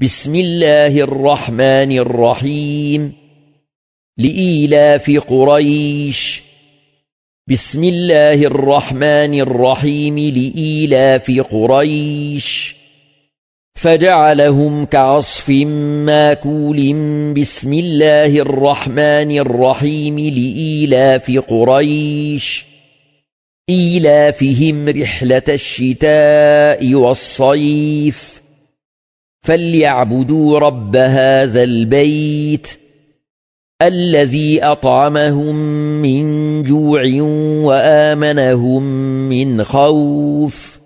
بسم الله الرحمن الرحيم لإيلاف قريش بسم الله الرحمن الرحيم لإيلاف قريش فجعلهم كعصف ماكول بسم الله الرحمن الرحيم لإيلاف قريش إيلافهم رحلة الشتاء والصيف فليعبدوا رب هذا البيت الذي أطعمهم من جوع وآمنهم من خوف